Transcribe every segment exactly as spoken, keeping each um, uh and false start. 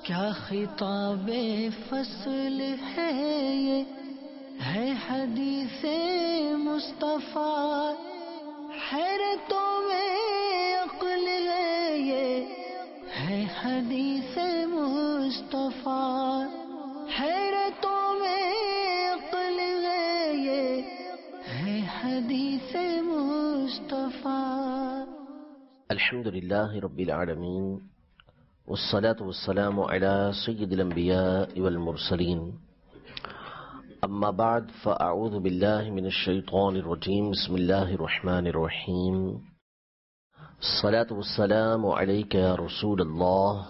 کیا خطاب فصل ہے یہ ہے حدیث مصطفیٰ، حیرتوں میں عقل ہے یہ ہے حدیث مصطفیٰ، حیرتوں میں عقل ہے یہ ہے حدیث مصطفیٰ۔ الحمدللہ رب العالمین، والصلاة والسلام على سید الانبیاء والمرسلین، اما بعد فاعوذ باللہ من الشیطان الرجیم، بسم اللہ الرحمن الرحیم۔ الصلاة والسلام علیک یا رسول اللہ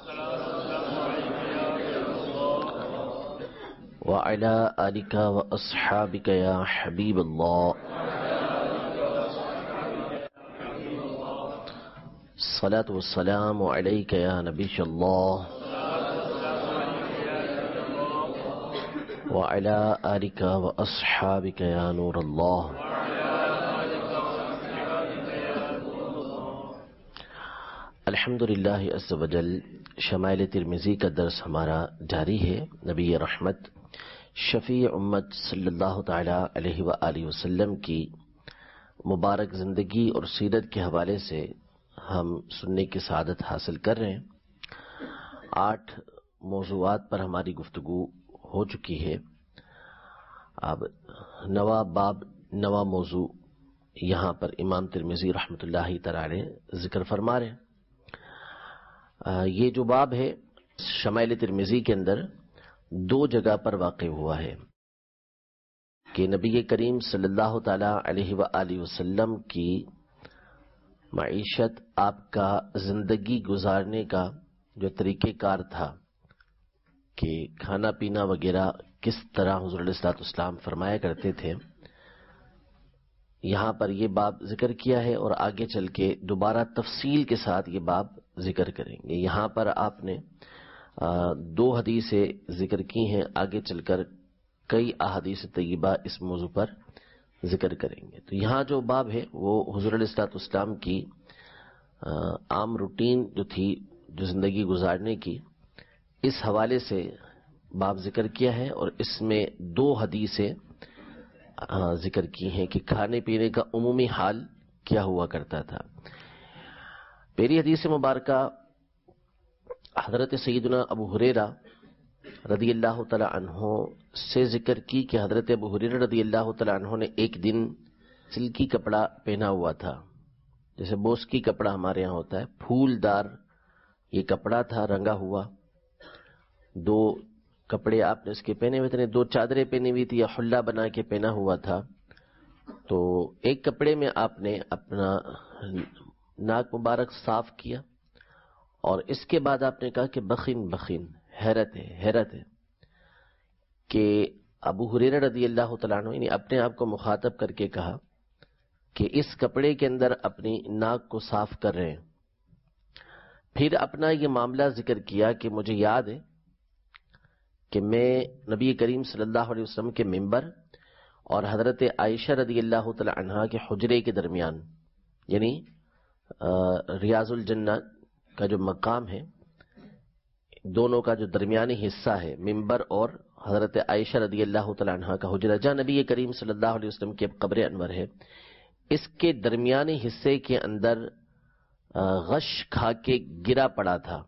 وعلی آلک واصحابک یا حبیب اللہ، الصلاة والسلام علیک یا نبی اللہ وعلی آلک واصحابک یا نور اللہ۔ الحمدللہ عز وجل، شمائل ترمذی کا درس ہمارا جاری ہے۔ نبی رحمت شفیع امت صلی اللہ تعالی علیہ وآلہ وسلم کی مبارک زندگی اور سیرت کے حوالے سے ہم سننے کی سعادت حاصل کر رہے ہیں۔ آٹھ موضوعات پر ہماری گفتگو ہو چکی ہے۔ اب نواں باب، نواں موضوع یہاں پر امام ترمذی رحمۃ اللہ تعالی ذکر فرما رہے ہیں۔ یہ جو باب ہے شمائل ترمذی کے اندر دو جگہ پر واقع ہوا ہے کہ نبی کریم صلی اللہ تعالی علیہ وآلہ وسلم کی معیشت، آپ کا زندگی گزارنے کا جو طریقہ کار تھا کہ کھانا پینا وغیرہ کس طرح حضور علیہ الصلوۃ والسلام فرمایا کرتے تھے، یہاں پر یہ باب ذکر کیا ہے اور آگے چل کے دوبارہ تفصیل کے ساتھ یہ باب ذکر کریں گے۔ یہاں پر آپ نے دو حدیثیں ذکر کی ہیں، آگے چل کر کئی احادیث طیبہ اس موضوع پر ذکر کریں گے۔ تو یہاں جو باب ہے وہ حضور علیہ الصلوۃ والسلام کی عام روٹین جو تھی، جو زندگی گزارنے کی، اس حوالے سے باب ذکر کیا ہے اور اس میں دو حدیثیں ذکر کی ہیں کہ کھانے پینے کا عمومی حال کیا ہوا کرتا تھا۔ پہلی حدیث مبارکہ حضرت سیدنا ابو ہریرہ رضی اللہ تعالی عنہ سے ذکر کی کہ حضرت ابو ہریرہ رضی اللہ تعالی عنہ نے ایک دن سلکی کپڑا پہنا ہوا تھا، جیسے بوسکی کپڑا ہمارے یہاں ہوتا ہے، پھول دار یہ کپڑا تھا، رنگا ہوا۔ دو کپڑے آپ نے اس کے پہنے ہوئے تھے، دو چادریں پہنی ہوئی تھی یا حلہ بنا کے پہنا ہوا تھا۔ تو ایک کپڑے میں آپ نے اپنا ناک مبارک صاف کیا اور اس کے بعد آپ نے کہا کہ بخین بخین، حیرت ہے حیرت ہے کہ ابو ہریرہ رضی اللہ تعالیٰ عنہ یعنی اپنے آپ کو مخاطب کر کے کہا کہ اس کپڑے کے اندر اپنی ناک کو صاف کر رہے ہیں۔ پھر اپنا یہ معاملہ ذکر کیا کہ مجھے یاد ہے کہ میں نبی کریم صلی اللہ علیہ وسلم کے ممبر اور حضرت عائشہ رضی اللہ تعالی عنہا کے حجرے کے درمیان، یعنی ریاض الجنہ کا جو مقام ہے، دونوں کا جو درمیانی حصہ ہے، ممبر اور حضرت عائشہ رضی اللہ تعالی عنہا کا حجرہ جہاں نبی کریم صلی اللہ علیہ وسلم کی قبر انور ہے، اس کے درمیانی حصے کے اندر غش کھا کے گرا پڑا تھا،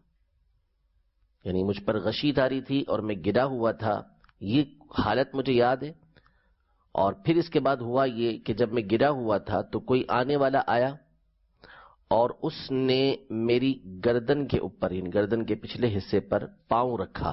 یعنی مجھ پر غشی تاری تھی اور میں گرا ہوا تھا، یہ حالت مجھے یاد ہے۔ اور پھر اس کے بعد ہوا یہ کہ جب میں گرا ہوا تھا تو کوئی آنے والا آیا اور اس نے میری گردن کے اوپر، یعنی گردن کے پچھلے حصے پر پاؤں رکھا،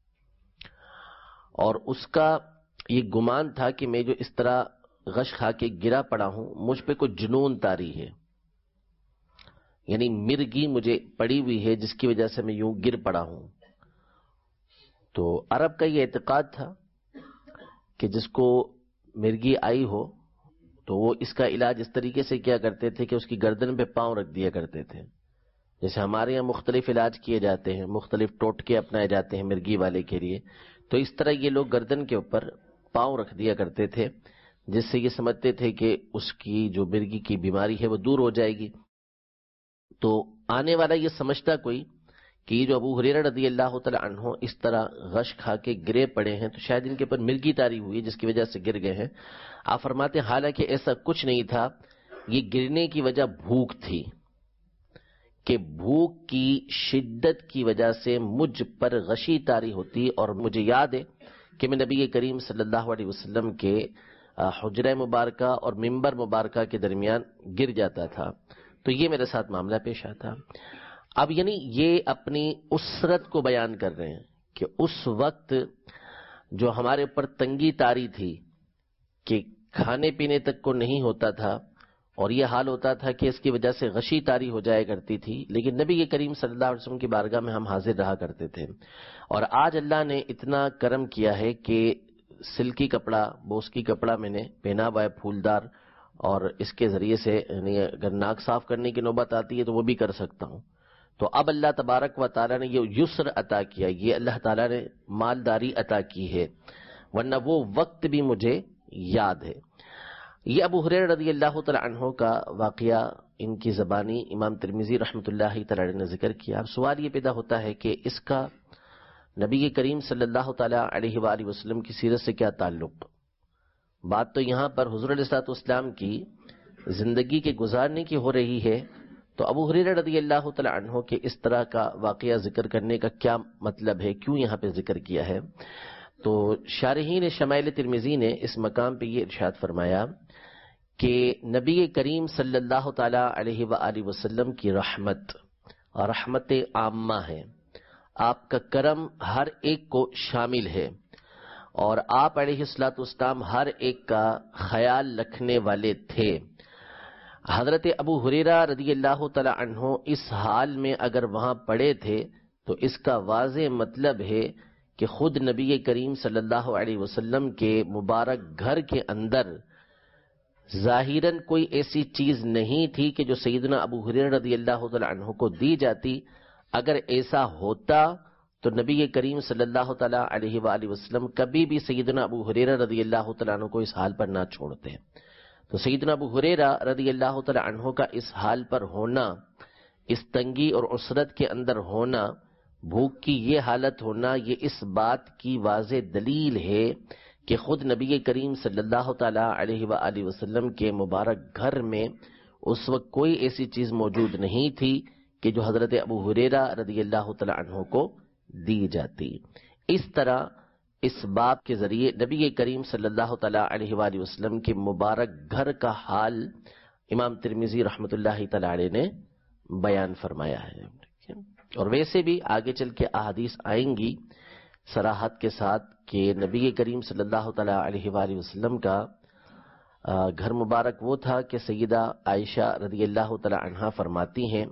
اور اس کا یہ گمان تھا کہ میں جو اس طرح غش کھا کے گرا پڑا ہوں، مجھ پہ کوئی جنون طاری ہے، یعنی مرگی مجھے پڑی ہوئی ہے جس کی وجہ سے میں یوں گر پڑا ہوں۔ تو عرب کا یہ اعتقاد تھا کہ جس کو مرگی آئی ہو تو وہ اس کا علاج اس طریقے سے کیا کرتے تھے کہ اس کی گردن پہ پاؤں رکھ دیا کرتے تھے۔ جیسے ہمارے یہاں مختلف علاج کیے جاتے ہیں، مختلف ٹوٹکے اپنائے جاتے ہیں مرگی والے کے لیے، تو اس طرح یہ لوگ گردن کے اوپر پاؤں رکھ دیا کرتے تھے، جس سے یہ سمجھتے تھے کہ اس کی جو مرگی کی بیماری ہے وہ دور ہو جائے گی۔ تو آنے والا یہ سمجھتا کوئی کہ یہ جو ابو ہریرہ رضی اللہ تعالی عنہ اس طرح غش کھا کے گرے پڑے ہیں تو شاید ان کے پر مرگی طاری ہوئی ہے جس کی وجہ سے گر گئے ہیں. آپ فرماتے ہیں حالانکہ ایسا کچھ نہیں تھا, یہ گرنے کی وجہ بھوک تھی کہ بھوک کی شدت کی وجہ سے مجھ پر غشی طاری ہوتی, اور مجھے یاد ہے کہ میں نبی کریم صلی اللہ علیہ وسلم کے حجرہ مبارکہ اور ممبر مبارکہ کے درمیان گر جاتا تھا, تو یہ میرے ساتھ معاملہ پیش آتا. اب یعنی یہ اپنی اسرت کو بیان کر رہے ہیں کہ اس وقت جو ہمارے اوپر تنگی طاری تھی کہ کھانے پینے تک کو نہیں ہوتا تھا, اور یہ حال ہوتا تھا کہ اس کی وجہ سے غشی طاری ہو جایا کرتی تھی, لیکن نبی کریم صلی اللہ علیہ وسلم کی بارگاہ میں ہم حاضر رہا کرتے تھے. اور آج اللہ نے اتنا کرم کیا ہے کہ سلکی کپڑا, بوسکی کپڑا میں نے پہنا ہوا ہے پھولدار, اور اس کے ذریعے سے یعنی اگر ناک صاف کرنے کی نوبت آتی ہے تو وہ بھی کر سکتا ہوں. تو اب اللہ تبارک و تعالیٰ نے یہ یسر عطا کیا, یہ اللہ تعالیٰ نے مالداری عطا کی ہے, ورنہ وہ وقت بھی مجھے یاد ہے. یہ ابو ہریرہ رضی اللہ تعالی عنہ کا واقعہ ان کی زبانی امام ترمذی رحمۃ اللہ تعالی نے ذکر کیا. اب سوال یہ پیدا ہوتا ہے کہ اس کا نبی کریم صلی اللہ تعالی علیہ وآلہ وسلم کی سیرت سے کیا تعلق؟ بات تو یہاں پر حضور علیہ الصلوۃ والسلام کی زندگی کے گزارنے کی ہو رہی ہے, تو ابو ہریرہ رضی اللہ تعالی عنہ کے اس طرح کا واقعہ ذکر کرنے کا کیا مطلب ہے, کیوں یہاں پہ ذکر کیا ہے؟ تو شارحین شمائل ترمذی نے اس مقام پہ یہ ارشاد فرمایا کہ نبی کریم صلی اللہ تعالی علیہ وآلہ وسلم کی رحمت اور رحمت عامہ ہے, آپ کا کرم ہر ایک کو شامل ہے, اور آپ علیہ الصلوۃ والسلام ہر ایک کا خیال رکھنے والے تھے. حضرت ابو ہریرہ رضی اللہ تعالی عنہ اس حال میں اگر وہاں پڑے تھے تو اس کا واضح مطلب ہے کہ خود نبی کریم صلی اللہ علیہ وسلم کے مبارک گھر کے اندر ظاہراً کوئی ایسی چیز نہیں تھی کہ جو سیدنا ابو ہریرہ رضی اللہ تعالی عنہ کو دی جاتی. اگر ایسا ہوتا تو نبی کریم صلی اللہ تعالی علیہ وآلہ وسلم کبھی بھی سیدنا ابو ہریرہ رضی اللہ تعالی عنہ کو اس حال پر نہ چھوڑتے. تو سیدنا ابو ہریرہ رضی اللہ تعالی عنہ کا اس حال پر ہونا, اس تنگی اور عسرت کے اندر ہونا, بھوک کی یہ حالت ہونا, یہ اس بات کی واضح دلیل ہے کہ خود نبی کریم صلی اللہ تعالی علیہ وآلہ وسلم کے مبارک گھر میں اس وقت کوئی ایسی چیز موجود نہیں تھی کہ جو حضرت ابو ہریرہ رضی اللہ تعالی عنہ کو دی جاتی. اس طرح اس باب کے ذریعے نبی کریم صلی اللہ تعالی علیہ وآلہ وسلم کے مبارک گھر کا حال امام ترمذی رحمۃ اللہ تعالی علیہ نے بیان فرمایا ہے. اور ویسے بھی آگے چل کے احادیث آئیں گی صراحت کے ساتھ کہ نبی کریم صلی اللہ تعالی علیہ وآلہ وسلم کا گھر مبارک وہ تھا کہ سیدہ عائشہ رضی اللہ تعالی عنہا فرماتی ہیں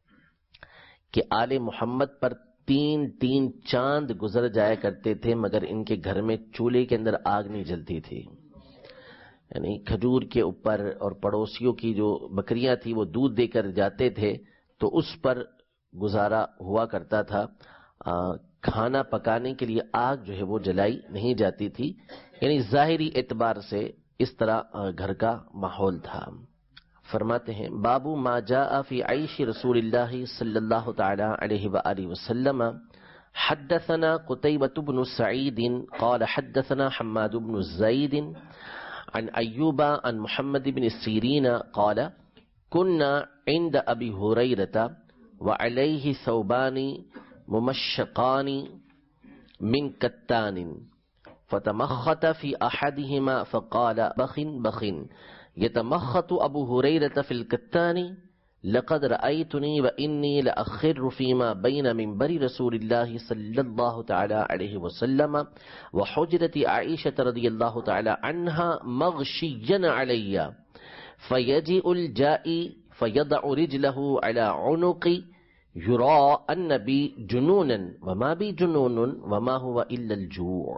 کہ آل محمد پر تین تین چاند گزر جایا کرتے تھے مگر ان کے گھر میں چولہے کے اندر آگ نہیں جلتی تھی. یعنی کھجور کے اوپر اور پڑوسیوں کی جو بکریاں تھی وہ دودھ دے کر جاتے تھے تو اس پر گزارا ہوا کرتا تھا, کھانا پکانے کے لیے آگ جو ہے وہ جلائی نہیں جاتی تھی. یعنی ظاہری اعتبار سے اس طرح گھر کا ماحول تھا. فرماتے ہیں بابو ما جاء فی عیش رسول اللہ صلی اللہ تعالی علیہ وآلہ وسلم. حدثنا قتيبة بن سعيد قال حدثنا حماد بن زيد عن أيوب عن محمد بن سيرين قال كنا عند أبي هريرة وعليه ثوبان ممشقان من كتان فتمخط في أحدهما فقال بخ بخ يتمخط أبو هريرة في الكتان لقد رأيتني وإني لأخر فيما بين منبر رسول الله صلى الله تعالى عليه وسلم وحجرة عائشة رضي الله تعالى عنها مغشيا علي فيجيء الجائي فيضع رجله على عنقي يرى أن بي جنونا وما بي جنون وما هو إلا الجوع.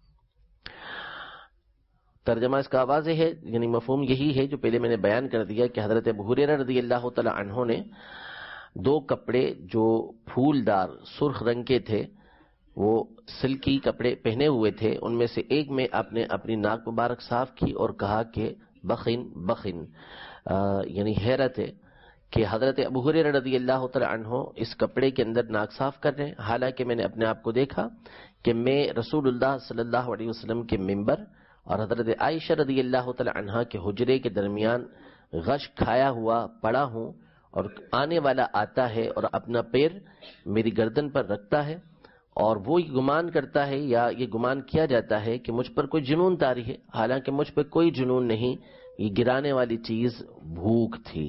ترجمہ اس کا واضح ہے, یعنی مفہوم یہی ہے جو پہلے میں نے بیان کر دیا کہ حضرت ابو ہریرہ رضی اللہ تعالی عنہ نے دو کپڑے جو پھولدار سرخ رنگ کے تھے وہ سلکی کپڑے پہنے ہوئے تھے, ان میں سے ایک میں آپ نے اپنی ناک مبارک صاف کی اور کہا کہ بخن بخن, آ, یعنی حیرت ہے کہ حضرت ابو ہریرہ رضی اللہ تعالی عنہ اس کپڑے کے اندر ناک صاف کر رہے ہیں، حالانکہ میں نے اپنے آپ کو دیکھا کہ میں رسول اللہ صلی اللہ علیہ وسلم کے ممبر اور حضرت عائشہ رضی اللہ تعالی عنہا کے حجرے کے درمیان غش کھایا ہوا پڑا ہوں، اور آنے والا آتا ہے اور اپنا پیر میری گردن پر رکھتا ہے، اور وہ یہ گمان کرتا ہے یا یہ گمان کیا جاتا ہے کہ مجھ پر کوئی جنون طاری ہے، حالانکہ مجھ پر کوئی جنون نہیں، یہ گرانے والی چیز بھوک تھی۔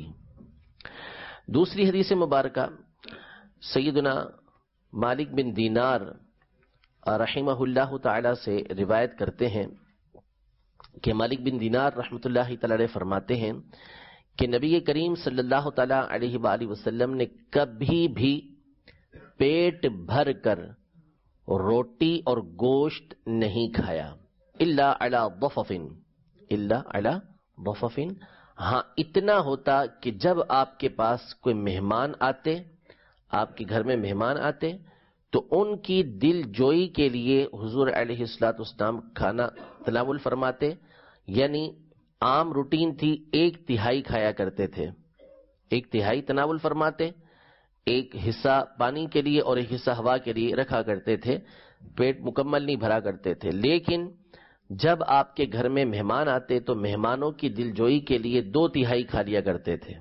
دوسری حدیث مبارکہ سیدنا مالک بن دینار رحمہ اللہ تعالی سے روایت کرتے ہیں کہ مالک بن دینار رحمۃ اللہ تعالی علیہ فرماتے ہیں کہ نبی کریم صلی اللہ تعالی علیہ وآلہ وسلم نے کبھی بھی پیٹ بھر کر روٹی اور گوشت نہیں کھایا، الا علی ضفف، الا علی ضفف، ہاں اتنا ہوتا کہ جب آپ کے پاس کوئی مہمان آتے، آپ کے گھر میں مہمان آتے تو ان کی دل جوئی کے لیے حضور علیہ الصلوۃ والسلام کھانا تناول فرماتے، یعنی عام روٹین تھی ایک تہائی کھایا کرتے تھے، ایک تہائی تناول فرماتے، ایک حصہ پانی کے لیے اور ایک حصہ ہوا کے لیے رکھا کرتے تھے، پیٹ مکمل نہیں بھرا کرتے تھے۔ لیکن جب آپ کے گھر میں مہمان آتے تو مہمانوں کی دل جوئی کے لیے دو تہائی کھا لیا کرتے تھے،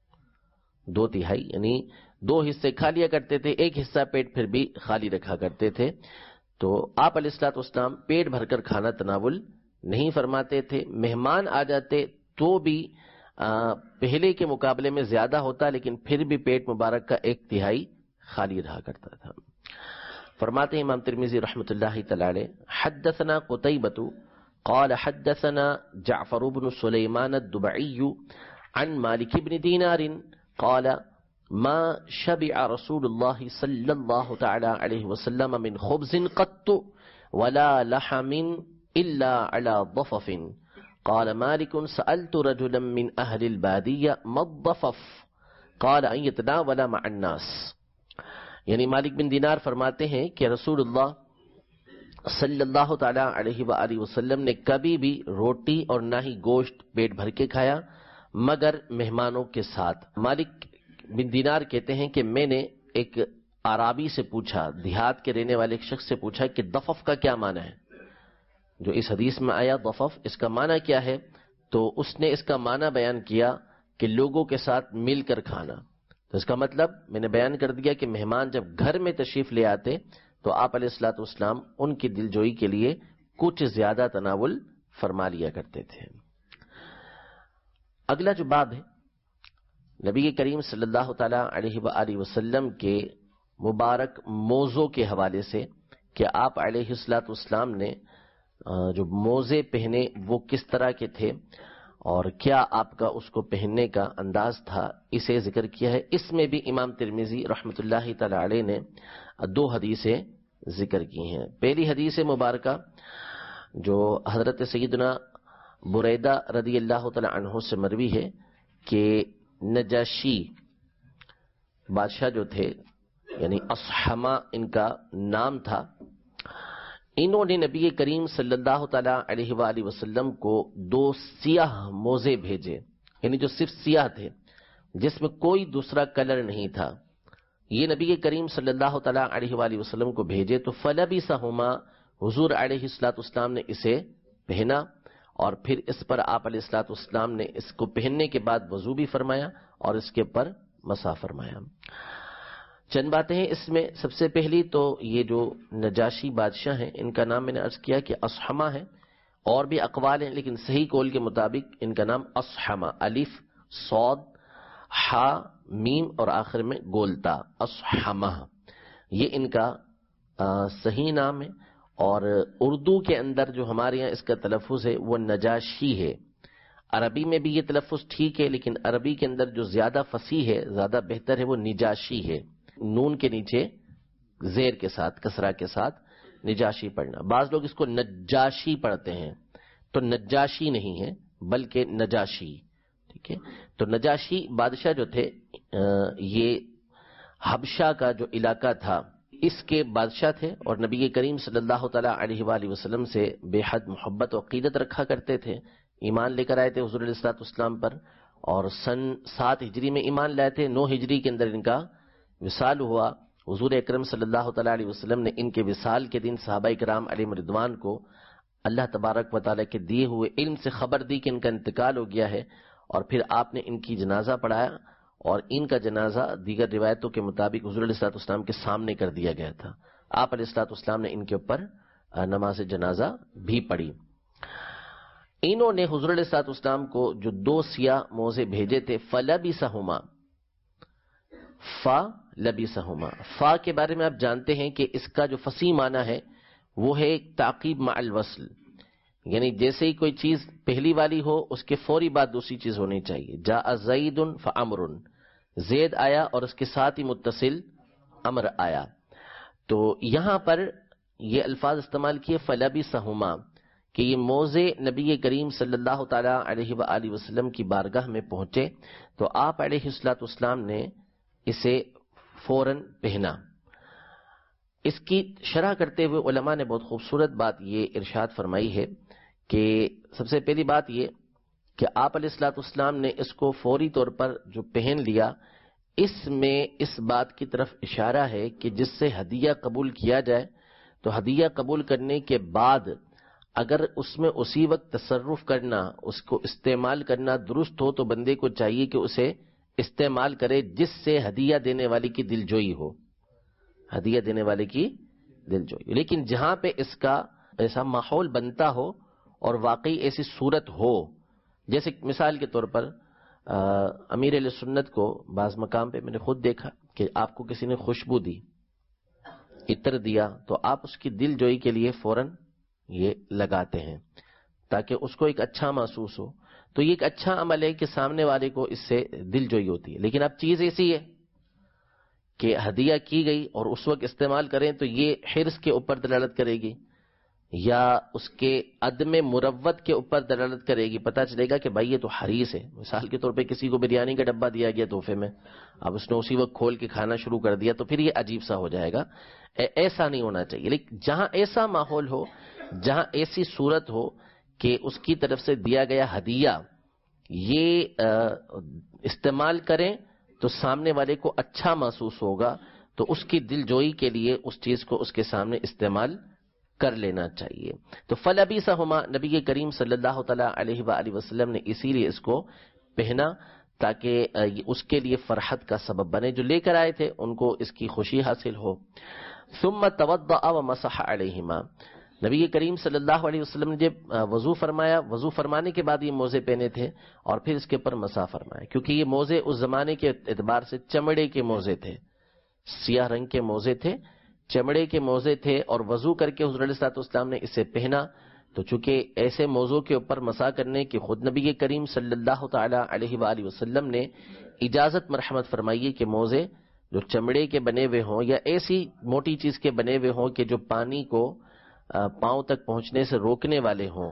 دو تہائی یعنی دو حصے کھا لیا کرتے تھے، ایک حصہ پیٹ پھر بھی خالی رکھا کرتے تھے۔ تو آپ علیہ الصلوۃ والسلام پیٹ بھر کر کھانا تناول نہیں فرماتے تھے، مہمان آ جاتے تو بھی آ, پہلے کے مقابلے میں زیادہ ہوتا، لیکن پھر بھی پیٹ مبارک کا ایک تہائی خالی رہا کرتا تھا۔ فرماتے ہیں امام ترمذی رحمۃ اللہ تعالی علیہ، حدثنا قتیبۃ قال حدثنا جعفر بن سلیمان الدبعی عن مالک بن دینار قال ما شبع رسول اللہ صلی اللہ تعالی علیہ وسلم من خبز قط ولا لحم الا على ضفف۔ قال مالک سألت رجلا من اہل البادیہ ما الضفف قال ان يتناول مع الناس۔ یعنی مالک بن دینار فرماتے ہیں کہ رسول اللہ صلی اللہ تعالی علیہ وآلہ وسلم نے کبھی بھی روٹی اور نہ ہی گوشت پیٹ بھر کے کھایا مگر مہمانوں کے ساتھ۔ مالک بن دینار کہتے ہیں کہ میں نے ایک عرابی سے پوچھا، دیہات کے رہنے والے ایک شخص سے پوچھا کہ ضفف کا کیا معنی ہے، جو اس حدیث میں آیا ضفف، اس کا معنی کیا ہے؟ تو اس نے اس کا معنی بیان کیا کہ لوگوں کے ساتھ مل کر کھانا۔ تو اس کا مطلب میں نے بیان کر دیا کہ مہمان جب گھر میں تشریف لے آتے تو آپ علیہ الصلوۃ والسلام ان کی دلجوئی کے لیے کچھ زیادہ تناول فرما لیا کرتے تھے۔ اگلا جو باب ہے نبی کریم صلی اللہ تعالی علیہ وآلہ وسلم کے مبارک موزوں کے حوالے سے کہ آپ علیہ الصلوۃ والسلام نے جو موزے پہنے وہ کس طرح کے تھے اور کیا آپ کا اس کو پہننے کا انداز تھا، اسے ذکر کیا ہے۔ اس میں بھی امام ترمذی رحمۃ اللہ تعالی علیہ نے دو حدیثیں ذکر کی ہیں۔ پہلی حدیث مبارکہ جو حضرت سیدنا بریدہ رضی اللہ تعالی عنہ سے مروی ہے کہ نجاشی بادشاہ جو تھے، یعنی اصحما ان کا نام تھا، انہوں نے نبی کریم صلی اللہ تعالی علیہ وآلہ وسلم کو دو سیاہ موزے بھیجے، یعنی جو صرف سیاہ تھے، جس میں کوئی دوسرا کلر نہیں تھا۔ یہ نبی کریم صلی اللہ تعالی علیہ وآلہ وسلم کو بھیجے تو فلبسہما، حضور علیہ الصلوۃ والسلام نے اسے پہنا اور پھر اس پر آپ علیہ الصلوۃ والسلام نے اس کو پہننے کے بعد وضو بھی فرمایا اور اس کے پر مسح فرمایا۔ چند باتیں ہیں اس میں۔ سب سے پہلی تو یہ جو نجاشی بادشاہ ہیں ان کا نام میں نے عرض کیا کہ اصحما ہے، اور بھی اقوال ہیں لیکن صحیح قول کے مطابق ان کا نام اصحما، الف صاد ہا میم اور آخر میں گولتا، اصحما یہ ان کا آ, صحیح نام ہے۔ اور اردو کے اندر جو ہمارے یہاں اس کا تلفظ ہے وہ نجاشی ہے۔ عربی میں بھی یہ تلفظ ٹھیک ہے لیکن عربی کے اندر جو زیادہ فصیح ہے، زیادہ بہتر ہے، وہ نجاشی ہے، نون کے نیچے زیر کے ساتھ کسرہ کے ساتھ نجاشی پڑھنا۔ بعض لوگ اس کو نجاشی پڑھتے ہیں، تو نجاشی نہیں ہے بلکہ نجاشی، ٹھیک ہے۔ تو نجاشی بادشاہ جو تھے یہ حبشہ کا جو علاقہ تھا اس کے بادشاہ تھے اور نبی کریم صلی اللہ تعالی علیہ وآلہ وسلم سے بے حد محبت و عقیدت رکھا کرتے تھے، ایمان لے کر آئے تھے حضور علیہ الصلوۃ والسلام پر، اور سن سات ہجری میں ایمان لائے تھے. نو ہجری کے اندر ان کا وصال ہوا. حضور اکرم صلی اللہ تعالیٰ علیہ وسلم نے ان کے وصال کے دن صحابہ کرام علیہم رضوان کو اللہ تبارک و تعالیٰ کے دیے ہوئے علم سے خبر دی کہ ان کا انتقال ہو گیا ہے, اور پھر آپ نے ان کی جنازہ پڑھایا, اور ان کا جنازہ دیگر روایتوں کے مطابق حضور علیہ الصلوۃ والسلام کے سامنے کر دیا گیا تھا. آپ علیہ الصلوۃ والسلام نے ان کے اوپر نماز جنازہ بھی پڑھی. انہوں نے حضور علیہ الصلوۃ والسلام کو جو دو سیاہ موزے بھیجے تھے, فلبسہما, فا لبسہما, فا کے بارے میں آپ جانتے ہیں کہ اس کا جو فصیح معنی ہے وہ ہے تعقیب مع الوصل, یعنی جیسے ہی کوئی چیز پہلی والی ہو اس کے فوری بعد دوسری چیز ہونی چاہیے. جاء زید فامر, زید آیا اور اس کے ساتھ ہی متصل امر آیا. تو یہاں پر یہ الفاظ استعمال کیے فلبسہما, کہ یہ موزے نبی کریم صلی اللہ تعالیٰ علیہ وآلہ وسلم کی بارگاہ میں پہنچے تو آپ علیہ الصلوۃ والسلام نے اسے فوراً پہنا. اس کی شرح کرتے ہوئے علماء نے بہت خوبصورت بات یہ ارشاد فرمائی ہے کہ سب سے پہلی بات یہ کہ آپ علیہ الصلوۃ والسلام نے اس کو فوری طور پر جو پہن لیا, اس میں اس بات کی طرف اشارہ ہے کہ جس سے ہدیہ قبول کیا جائے تو ہدیہ قبول کرنے کے بعد اگر اس میں اسی وقت تصرف کرنا, اس کو استعمال کرنا درست ہو تو بندے کو چاہیے کہ اسے استعمال کرے جس سے ہدیہ دینے والے کی دل جوئی ہو, ہدیہ دینے والے کی دل جوئی. لیکن جہاں پہ اس کا ایسا ماحول بنتا ہو اور واقعی ایسی صورت ہو, جیسے مثال کے طور پر امیر اہل سنت کو بعض مقام پہ میں نے خود دیکھا کہ آپ کو کسی نے خوشبو دی, عطر دیا, تو آپ اس کی دل جوئی کے لیے فوراً یہ لگاتے ہیں تاکہ اس کو ایک اچھا محسوس ہو. تو یہ ایک اچھا عمل ہے کہ سامنے والے کو اس سے دل جوئی ہوتی ہے. لیکن اب چیز ایسی ہے کہ ہدیہ کی گئی اور اس وقت استعمال کریں تو یہ حرص کے اوپر دلالت کرے گی یا اس کے عدم مروت کے اوپر دلالت کرے گی. پتہ چلے گا کہ بھائی یہ تو حریص ہے. مثال کے طور پہ کسی کو بریانی کا ڈبہ دیا گیا تحفے میں, اب اس نے اسی وقت کھول کے کھانا شروع کر دیا تو پھر یہ عجیب سا ہو جائے گا. ایسا نہیں ہونا چاہیے. لیکن جہاں ایسا ماحول ہو, جہاں ایسی صورت ہو کہ اس کی طرف سے دیا گیا ہدیہ یہ استعمال کریں تو سامنے والے کو اچھا محسوس ہوگا, تو اس کی دل جوئی کے لیے اس چیز کو اس کے سامنے استعمال کر لینا چاہیے. تو فلبسہما, نبی کریم صلی اللہ تعالیٰ علیہ وآلہ وسلم نے اسی لیے اس کو پہنا تاکہ اس کے لیے فرحت کا سبب بنے, جو لے کر آئے تھے ان کو اس کی خوشی حاصل ہو. ثم توضأ ومسح علیہما, نبی کریم صلی اللہ علیہ وسلم نے جب وضو فرمایا, وضو فرمانے کے بعد یہ موزے پہنے تھے اور پھر اس کے اوپر مسح فرمایا, کیونکہ یہ موزے اس زمانے کے اعتبار سے چمڑے کے موزے تھے, سیاہ رنگ کے موزے تھے, چمڑے کے موزے تھے, اور وضو کر کے حضور علیہ الصلوۃ والسلام نے اسے پہنا. تو چونکہ ایسے موضوع کے اوپر مسح کرنے کی خود نبی کریم صلی اللہ تعالی علیہ وآلہ وسلم نے اجازت مرحمت فرمائی ہے کہ موزے جو چمڑے کے بنے ہوئے ہوں یا ایسی موٹی چیز کے بنے ہوئے ہوں کہ جو پانی کو پاؤں تک پہنچنے سے روکنے والے ہوں,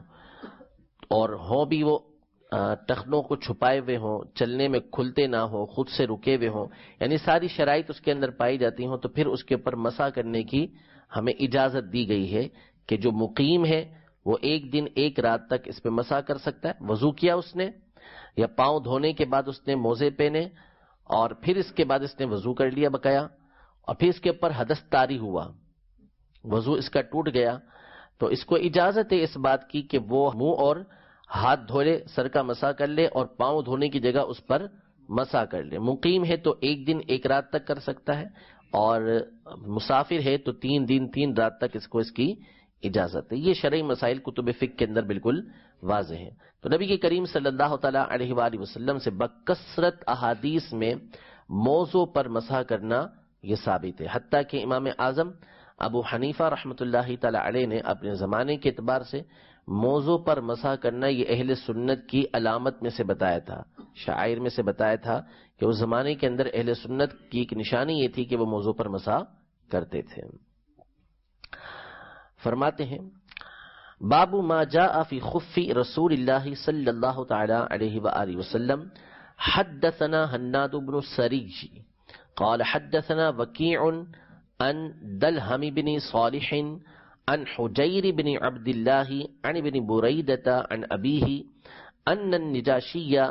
اور ہوں بھی وہ ٹخنوں کو چھپائے ہوئے ہوں, چلنے میں کھلتے نہ ہو, خود سے رکے ہوئے ہوں, یعنی ساری شرائط اس کے اندر پائی جاتی ہوں, تو پھر اس کے اوپر مسح کرنے کی ہمیں اجازت دی گئی ہے کہ جو مقیم ہے وہ ایک دن ایک رات تک اس پہ مسح کر سکتا ہے. وضو کیا اس نے یا پاؤں دھونے کے بعد اس نے موزے پہنے اور پھر اس کے بعد اس نے وضو کر لیا بقایا, اور پھر اس کے اوپر حدث طاری ہوا, وضو اس کا ٹوٹ گیا, تو اس کو اجازت ہے اس بات کی کہ وہ منہ اور ہاتھ دھو لے, سر کا مسح کر لے اور پاؤں دھونے کی جگہ اس پر مسح کر لے. مقیم ہے تو ایک دن ایک رات تک کر سکتا ہے, اور مسافر ہے تو تین دن تین رات تک اس کو اس کی اجازت ہے. یہ شرعی مسائل کتب فقہ کے اندر بالکل واضح ہیں. تو نبی کے کریم صلی اللہ تعالیٰ علیہ وآلہ وسلم سے بکثرت احادیث میں موضوع پر مسح کرنا یہ ثابت ہے, حتیٰ کہ امام اعظم ابو حنیفہ رحمۃ اللہ تعالی علیہ نے اپنے زمانے کے اعتبار سے موضوع پر مسح کرنا یہ اہل سنت کی علامت میں سے بتایا تھا, شعائر میں سے بتایا تھا کہ اس زمانے کے اندر اہل سنت کی ایک نشانی یہ تھی کہ وہ موضوع پر مسح کرتے تھے. فرماتے ہیں باب ما جاء فی خف رسول اللہ صلی اللہ تعالی علیہ وآلہ وسلم. حدثنا حناد بن السریج قال حدثنا وکیع عن دلہم بن صالح عن حجیر بن عبد اللہ عن ابن بریدۃ عن ابیہ ان النجاشی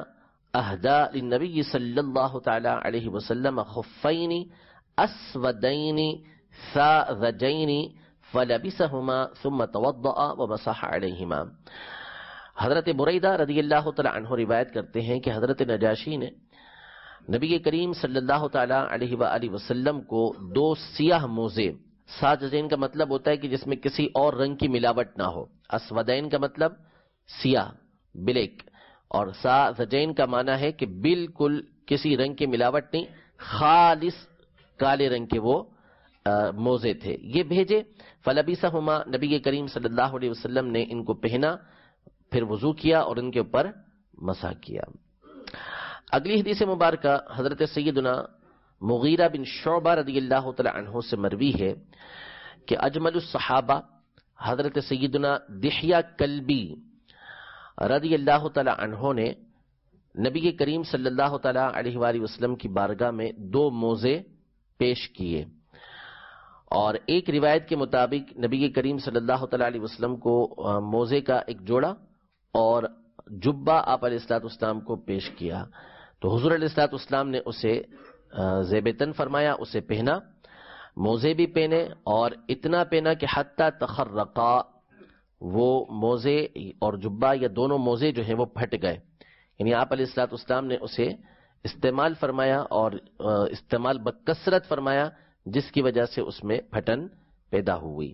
اہدا للنبی صلی اللہ تعالی علیہ وسلم خفین اسودین ثاذجین فلبسہما ثم توضأ ومسح علیہما۔ حضرت بریدہ رضی اللہ تعالی عنہ روایت کرتے ہیں کہ حضرت نجاشی نے نبی کریم صلی اللہ تعالی علیہ وآلہ وسلم کو دو سیاہ موزے، ساجدین کا مطلب ہوتا ہے کہ جس میں کسی اور رنگ کی ملاوٹ نہ ہو، اسودین کا مطلب سیاہ بلیک، اور ساجدین کا معنی ہے کہ بالکل کسی رنگ کی ملاوٹ نہیں، خالص کالے رنگ کے وہ موزے تھے، یہ بھیجے۔ فلبسہما، نبی کریم صلی اللہ علیہ وسلم نے ان کو پہنا، پھر وضو کیا اور ان کے اوپر مسح کیا۔ اگلی حدیث مبارکہ حضرت سیدنا مغیرہ بن شعبہ رضی اللہ تعالی عنہ سے مروی ہے کہ اجمل الصحابہ حضرت سیدنا دحیہ کلبی رضی اللہ تعالی عنہ نے نبی کریم صلی اللہ تعالی علیہ وآلہ وسلم کی بارگاہ میں دو موزے پیش کیے، اور ایک روایت کے مطابق نبی کریم صلی اللہ تعالی علیہ وسلم کو موزے کا ایک جوڑا اور جبہ آپ علیہ الصلوۃ والسلام کو پیش کیا، تو حضور علیہ الصلوۃ والسلام نے اسے زیب تن فرمایا، اسے پہنا، موزے بھی پہنے، اور اتنا پہنا کہ حتی تخرقا، وہ موزے اور جبہ یا دونوں موزے جو ہیں وہ پھٹ گئے، یعنی آپ علیہ الصلوۃ والسلام نے اسے استعمال فرمایا اور استعمال بکثرت فرمایا، جس کی وجہ سے اس میں پھٹن پیدا ہوئی۔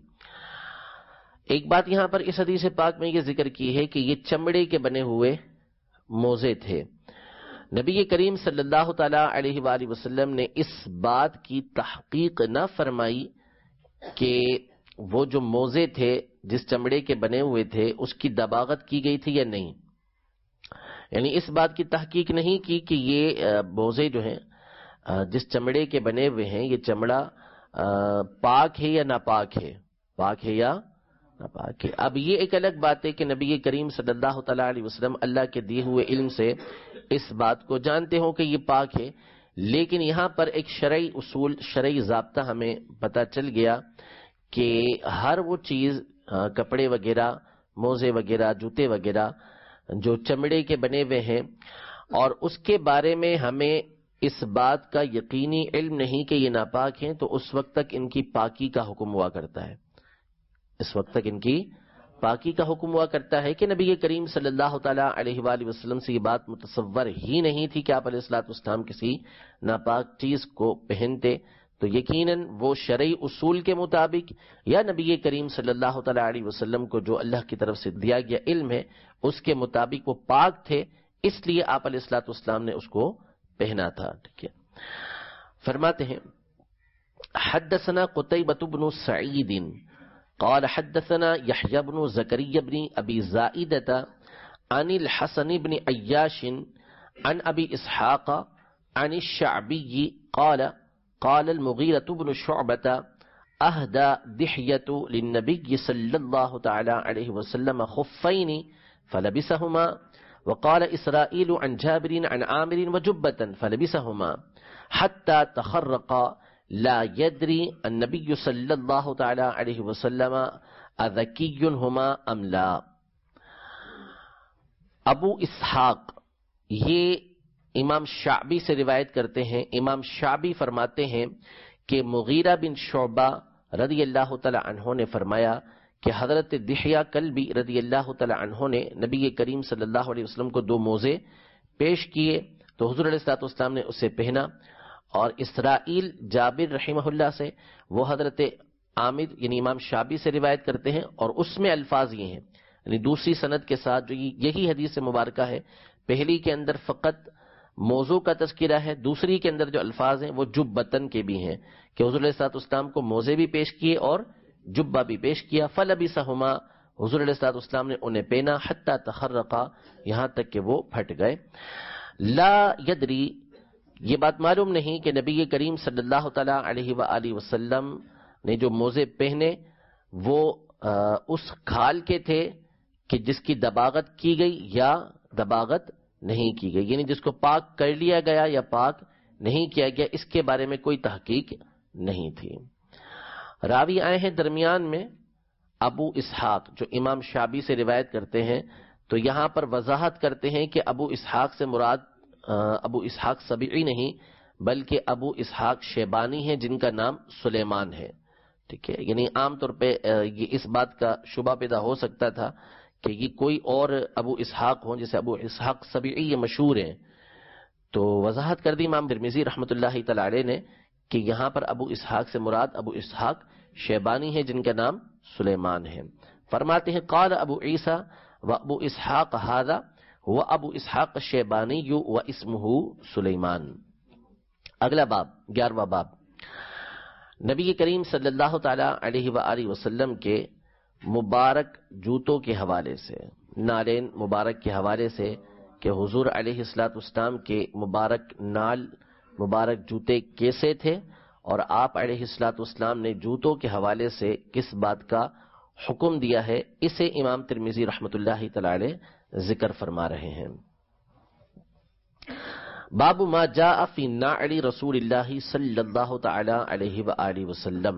ایک بات یہاں پر اس حدیث پاک میں یہ ذکر کی ہے کہ یہ چمڑے کے بنے ہوئے موزے تھے۔ نبی کریم صلی اللہ تعالی علیہ وآلہ وسلم نے اس بات کی تحقیق نہ فرمائی کہ وہ جو موزے تھے جس چمڑے کے بنے ہوئے تھے اس کی دباغت کی گئی تھی یا نہیں، یعنی اس بات کی تحقیق نہیں کی کہ یہ موزے جو ہیں جس چمڑے کے بنے ہوئے ہیں یہ چمڑا پاک ہے یا ناپاک ہے، پاک ہے یا ناپاک ہے۔ اب یہ ایک الگ بات ہے کہ نبی کریم صلی اللہ تعالی علیہ وسلم اللہ کے دیے ہوئے علم سے اس بات کو جانتے ہوں کہ یہ پاک ہے، لیکن یہاں پر ایک شرعی اصول، شرعی ضابطہ ہمیں پتہ چل گیا کہ ہر وہ چیز، کپڑے وغیرہ، موزے وغیرہ، جوتے وغیرہ جو چمڑے کے بنے ہوئے ہیں اور اس کے بارے میں ہمیں اس بات کا یقینی علم نہیں کہ یہ ناپاک ہیں، تو اس وقت تک ان کی پاکی کا حکم ہوا کرتا ہے، اس وقت تک ان کی پاکی کا حکم ہوا کرتا ہے کہ نبی کریم صلی اللہ تعالی علیہ وآلہ وسلم سے یہ بات متصور ہی نہیں تھی کہ آپ علیہ الصلوۃ والسلام کسی ناپاک چیز کو پہنتے، تو یقیناً وہ شرعی اصول کے مطابق یا نبی کریم صلی اللہ تعالی علیہ وسلم کو جو اللہ کی طرف سے دیا گیا علم ہے اس کے مطابق وہ پاک تھے، اس لیے آپ علیہ الصلوۃ والسلام نے اس کو پہنا تھا۔ ٹھیک ہے، فرماتے ہیں حدثنا قتيبة بن سعيد قال حدثنا يحيى بن زكريا بن ابي زائدة عن الحسن بن عياش عن ابي اسحاق عن الشعبي قال قال المغيرة بن شعبة اهدى دحية للنبي صلى الله تعالى عليه وسلم خفين فلبسهما، وقال اسرائيل عن جابر عن عامر وجبة فلبسهما حتى تخرقا لا يدري النبي صلی اللہ تعالی علیہ وسلم اذکی ہما ام لا۔ ابو اسحاق یہ امام شعبی سے روایت کرتے ہیں، امام شعبی فرماتے ہیں کہ مغیرہ بن شعبہ رضی اللہ تعالی عنہ نے فرمایا کہ حضرت دحیہ کلبی رضی اللہ تعالی عنہ نے نبی کریم صلی اللہ علیہ وسلم کو دو موزے پیش کیے، تو حضور علیہ الصلوۃ والسلام نے اسے پہنا، اور اسرائیل جابر رحمہ اللہ سے، وہ حضرت عامر یعنی امام شعبی سے روایت کرتے ہیں، اور اس میں الفاظ یہ ہیں، یعنی دوسری سند کے ساتھ جو یہی حدیث مبارکہ ہے، پہلی کے اندر فقط موضوع کا تذکرہ ہے، دوسری کے اندر جو الفاظ ہیں وہ جبتن کے بھی ہیں کہ حضور علیہ الصلوۃ والسلام کو موزے بھی پیش کیے اور جبہ بھی پیش کیا۔ فلبسہما، حضور علیہ الصلوۃ والسلام نے انہیں پہنا، حتی تخرقا، یہاں تک کہ وہ پھٹ گئے۔ لا یدری، یہ بات معلوم نہیں کہ نبی کریم صلی اللہ تعالی علیہ وآلہ وسلم نے جو موزے پہنے وہ اس کھال کے تھے کہ جس کی دباغت کی گئی یا دباغت نہیں کی گئی، یعنی جس کو پاک کر لیا گیا یا پاک نہیں کیا گیا، اس کے بارے میں کوئی تحقیق نہیں تھی۔ راوی آئے ہیں درمیان میں ابو اسحاق جو امام شعبی سے روایت کرتے ہیں، تو یہاں پر وضاحت کرتے ہیں کہ ابو اسحاق سے مراد ابو اسحاق سبیعی نہیں بلکہ ابو اسحاق شیبانی ہیں جن کا نام سلیمان ہے. ٹھیک ہے، یعنی عام طور پہ یہ اس بات کا شبہ پیدا ہو سکتا تھا کہ یہ کوئی اور ابو اسحاق ہوں، جیسے ابو اسحاق سبیعی یہ مشہور ہیں. تو وضاحت کر دی امام ترمذی رحمۃ اللہ تعالی علیہ نے کہ یہاں پر ابو اسحاق سے مراد ابو اسحاق شیبانی ہے جن کا نام سلیمان ہے. فرماتے ہیں قال ابو عیسیٰ و ابو اسحاق ھذا و ابو اسحاق شیبانی و اسمہ سلیمان. اگلا باب گیارہواں باب نبی کریم صلی اللہ تعالی علیہ وآلہ وسلم کے مبارک جوتوں کے حوالے سے، نالین مبارک کے حوالے سے کہ حضور علیہ الصلوۃ والسلام کے مبارک نال مبارک جوتے کیسے تھے، اور آپ علیہ الصلوۃ والسلام نے جوتوں کے حوالے سے کس بات کا حکم دیا ہے، اسے امام ترمذی رحمۃ اللہ تعالی علیہ ذکر فرما رہے ہیں. باب ما جاء فی نعل رسول اللہ صلی اللہ تعالی علیہ وآلہ وسلم.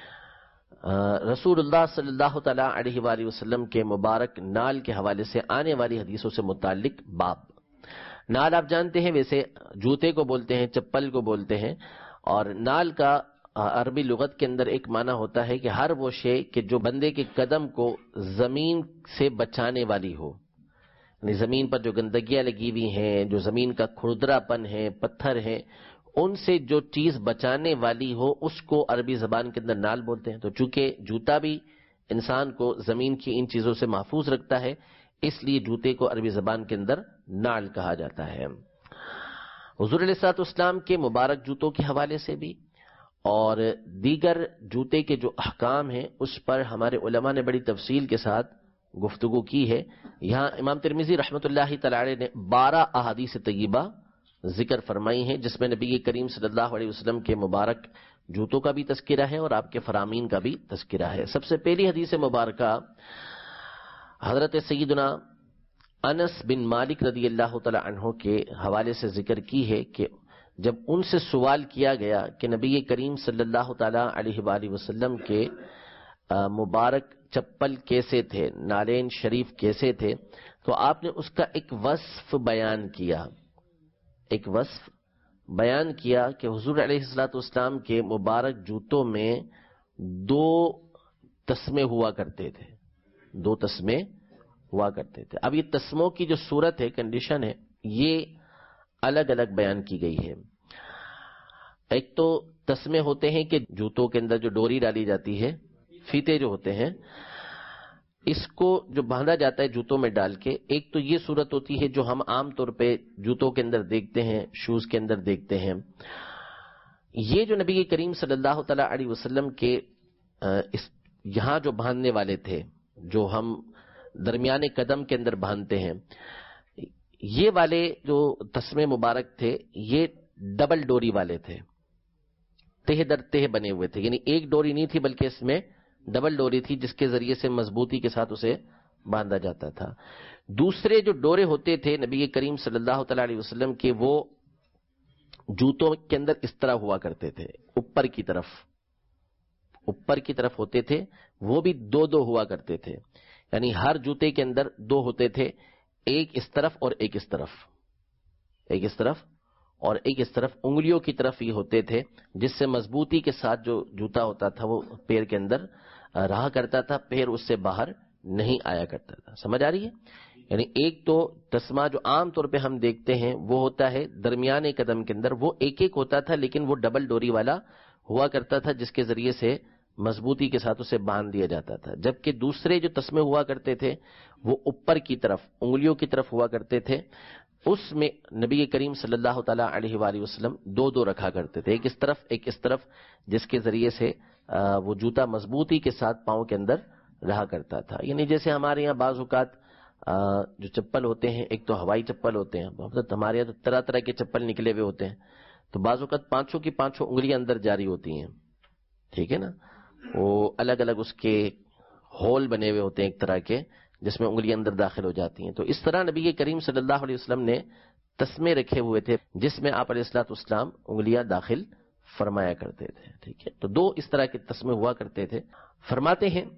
رسول اللہ صلی اللہ تعالی علیہ وآلہ وسلم کے مبارک نال کے حوالے سے آنے والی حدیثوں سے متعلق باب. نال آپ جانتے ہیں ویسے جوتے کو بولتے ہیں، چپل کو بولتے ہیں، اور نال کا عربی لغت کے اندر ایک معنی ہوتا ہے کہ ہر وہ شے کہ جو بندے کے قدم کو زمین سے بچانے والی ہو، یعنی زمین پر جو گندگیاں لگی ہوئی ہیں، جو زمین کا کھردرا پن ہے، پتھر ہیں، ان سے جو چیز بچانے والی ہو اس کو عربی زبان کے اندر نال بولتے ہیں. تو چونکہ جوتا بھی انسان کو زمین کی ان چیزوں سے محفوظ رکھتا ہے، اس لیے جوتے کو عربی زبان کے اندر نال کہا جاتا ہے. حضور علیہ الصلوۃ والسلام کے مبارک جوتوں کے حوالے سے بھی اور دیگر جوتے کے جو احکام ہیں اس پر ہمارے علماء نے بڑی تفصیل کے ساتھ گفتگو کی ہے. یہاں امام ترمذی رحمۃ اللہ تعالی علیہ نے بارہ احادیث طیبہ ذکر فرمائی ہیں جس میں نبی کریم صلی اللہ علیہ وسلم کے مبارک جوتوں کا بھی تذکرہ ہے اور آپ کے فرامین کا بھی تذکرہ ہے. سب سے پہلی حدیث مبارکہ حضرت سیدنا انس بن مالک رضی اللہ تعالی عنہ کے حوالے سے ذکر کی ہے کہ جب ان سے سوال کیا گیا کہ نبی کریم صلی اللہ تعالی علیہ وآلہ وسلم کے مبارک چپل کیسے تھے، نالین شریف کیسے تھے، تو آپ نے اس کا ایک وصف بیان کیا ایک وصف بیان کیا کہ حضور علیہ الصلوۃ والسلام کے مبارک جوتوں میں دو تسمے ہوا کرتے تھے دو تسمے ہوا کرتے تھے. اب یہ تسموں کی جو صورت ہے، کنڈیشن ہے، یہ الگ الگ بیان کی گئی ہے. ایک تو تسمے ہوتے ہیں کہ جوتوں کے اندر جو ڈوری ڈالی جاتی ہے، فیتے جو ہوتے ہیں، اس کو جو باندھا جاتا ہے جوتوں میں ڈال کے. ایک تو یہ صورت ہوتی ہے جو ہم عام طور پہ جوتوں کے اندر دیکھتے ہیں، شوز کے اندر دیکھتے ہیں. یہ جو نبی کریم صلی اللہ تعالی علیہ وسلم کے اس یہاں جو باندھنے والے تھے، جو ہم درمیان قدم کے اندر باندھتے ہیں، یہ والے جو تسمے مبارک تھے یہ ڈبل ڈوری والے تھے، تہ در تہ بنے ہوئے تھے. یعنی ایک ڈوری نہیں تھی بلکہ اس میں ڈبل ڈوری تھی جس کے ذریعے سے مضبوطی کے ساتھ اسے باندھا جاتا تھا. دوسرے جو ڈورے ہوتے تھے نبی کریم صلی اللہ تعالی علیہ وسلم کے، وہ جوتوں کے اندر اس طرح ہوا کرتے تھے، اوپر کی طرف اوپر کی طرف ہوتے تھے. وہ بھی دو دو ہوا کرتے تھے، یعنی ہر جوتے کے اندر دو ہوتے تھے، ایک اس طرف اور ایک اس طرف ایک اس طرف اور ایک اس طرف انگلیوں کی طرف یہ ہوتے تھے، جس سے مضبوطی کے ساتھ جو جوتا ہوتا تھا وہ پیر کے اندر رہا کرتا تھا، پیر اس سے باہر نہیں آیا کرتا تھا. سمجھ آ رہی ہے؟ یعنی ایک تو تسمہ جو عام طور پہ ہم دیکھتے ہیں وہ ہوتا ہے درمیانے قدم کے اندر، وہ ایک ایک ہوتا تھا لیکن وہ ڈبل ڈوری والا ہوا کرتا تھا جس کے ذریعے سے مضبوطی کے ساتھ اسے باندھ دیا جاتا تھا. جبکہ دوسرے جو تسمے ہوا کرتے تھے وہ اوپر کی طرف انگلیوں کی طرف ہوا کرتے تھے، اس میں نبی کریم صلی اللہ تعالی علیہ وآلہ وسلم دو دو رکھا کرتے تھے، ایک اس طرف ایک اس طرف، جس کے ذریعے سے وہ جوتا مضبوطی کے ساتھ پاؤں کے اندر رہا کرتا تھا. یعنی جیسے ہمارے یہاں بعض اوقات جو چپل ہوتے ہیں، ایک تو ہوائی چپل ہوتے ہیں، ہمارے یہاں تو طرح طرح کے چپل نکلے ہوئے ہوتے ہیں، تو بعض اوقات پانچوں کی پانچوں انگلیاں اندر جاری ہوتی ہیں، ٹھیک ہے نا، وہ الگ الگ اس کے ہول بنے ہوئے ہوتے ہیں ایک طرح کے، جس میں انگلیاں اندر داخل ہو جاتی ہیں. تو اس طرح نبی کریم صلی اللہ علیہ وسلم نے تسمے رکھے ہوئے تھے جس میں آپ علیہ الصلوۃ والسلام انگلیاں داخل فرمایا کرتے تھے. ٹھیک ہے، تو دو اس طرح کے تسمے ہوا کرتے تھے. فرماتے ہیں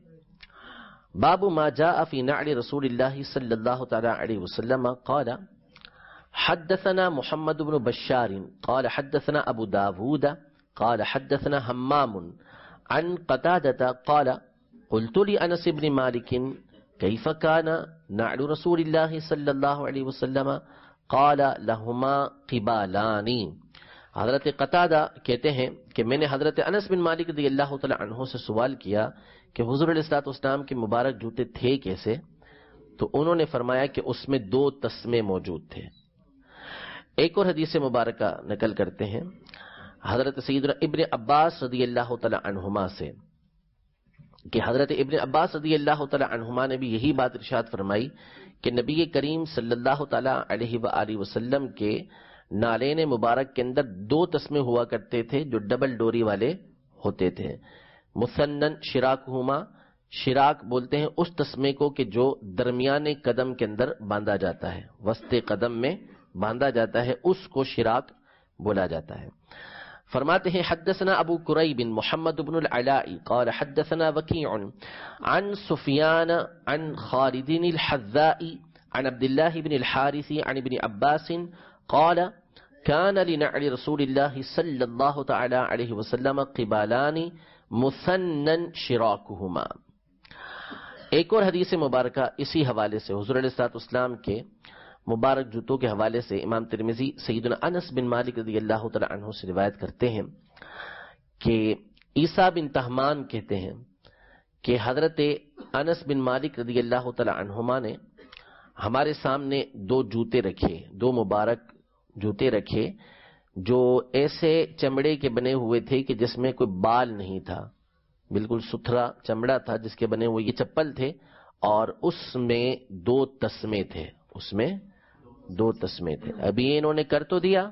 باب ما جاء فی نعل رسول اللہ صلی اللہ تعالی علیہ وسلم قال حدثنا محمد بن بشار قال حدثنا ابو داود قال حدثنا حمام عن قتادة قال قلت لأنس بن مالك كيف كان نعل رسول الله صلی اللہ علیہ وسلم قال لهما قبالان. حضرت قتادہ کہتے ہیں کہ میں نے حضرت انس بن مالک رضی اللہ تعالی عنہ سے سوال کیا کہ حضور علیہ الصلوۃ والسلام کے مبارک جوتے تھے کیسے، تو انہوں نے فرمایا کہ اس میں دو تسمے موجود تھے. ایک اور حدیث مبارکہ نقل کرتے ہیں حضرت سیدنا ابن عباس رضی اللہ تعالی عنہما سے کہ حضرت ابن عباس رضی اللہ تعالی عنہما نے بھی یہی بات ارشاد فرمائی کہ نبی کریم صلی اللہ تعالی علیہ وآلہ وسلم کے نالین مبارک کے اندر دو تسمے ہوا کرتے تھے جو ڈبل ڈوری والے ہوتے تھے. مسنن شراکہما، شراک بولتے ہیں اس تسمے کو کہ جو درمیان قدم کے اندر باندھا جاتا ہے، وسط قدم میں باندھا جاتا ہے، اس کو شراک بولا جاتا ہے. فرماتے ہیں حدثنا ابو قریب محمد بن العلاء قال حدثنا وکیع عن سفیان عن خالد الحذاء عن عبد الله بن الحارث عن ابن عباس قال كان لنعل رسول الله صلی اللہ تعالی علیہ وسلم قبالان مثنن شراکہما. ایک اور حدیث مبارکہ اسی حوالے سے حضور علیہ الصلوۃ والسلام کے مبارک جوتوں کے حوالے سے امام ترمذی سیدنا انس بن مالک رضی اللہ تعالی عنہ سے روایت کرتے ہیں کہ عیسیٰ بن تہمان کہتے ہیں کہ حضرت انس بن مالک رضی اللہ تعالی عنہما نے ہمارے سامنے دو جوتے رکھے، دو مبارک جوتے رکھے جو ایسے چمڑے کے بنے ہوئے تھے کہ جس میں کوئی بال نہیں تھا، بالکل ستھرا چمڑا تھا جس کے بنے ہوئے یہ چپل تھے، اور اس میں دو تسمے تھے، اس میں دو تسمے تھے. ابھی انہوں نے کر تو دیا،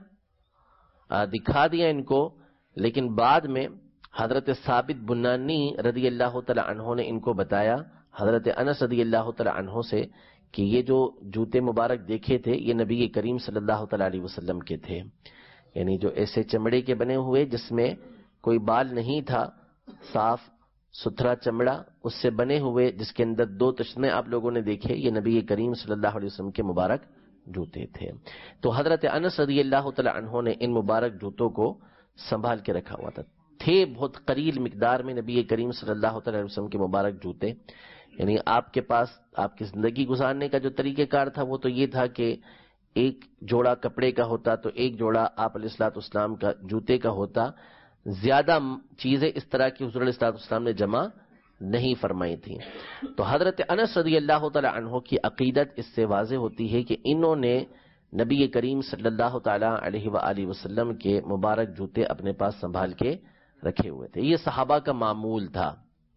دکھا دیا ان کو، لیکن بعد میں حضرت ثابت بنانی رضی اللہ تعالی عنہ نے ان کو بتایا حضرت انس رضی اللہ تعالی عنہ سے کہ یہ جو جوتے مبارک دیکھے تھے یہ نبی کریم صلی اللہ تعالی علیہ وسلم کے تھے، یعنی جو ایسے چمڑے کے بنے ہوئے جس میں کوئی بال نہیں تھا، صاف ستھرا چمڑا اس سے بنے ہوئے جس کے اندر دو تسمے آپ لوگوں نے دیکھے، یہ نبی کریم صلی اللہ علیہ وسلم کے مبارک جوتے تھے. تو حضرت انس رضی اللہ تعالی عنہ نے ان مبارک جوتوں کو سنبھال کے رکھا ہوا تھا. تھے بہت قلیل مقدار میں نبی کریم صلی اللہ تعالی علیہ وسلم کے مبارک جوتے، یعنی آپ کے پاس آپ کی زندگی گزارنے کا جو طریقہ کار تھا وہ تو یہ تھا کہ ایک جوڑا کپڑے کا ہوتا تو ایک جوڑا آپ علیہ الصلوۃ والسلام کا جوتے کا ہوتا. زیادہ چیزیں اس طرح کی حضور علیہ الصلوۃ والسلام نے جمع نہیں فرمائی تھیں. تو حضرت انس رضی اللہ تعالی عنہ کی عقیدت اس سے واضح ہوتی ہے کہ انہوں نے نبی کریم صلی اللہ تعالی علیہ وآلہ وسلم کے مبارک جوتے اپنے پاس سنبھال کے رکھے ہوئے تھے. یہ صحابہ کا معمول تھا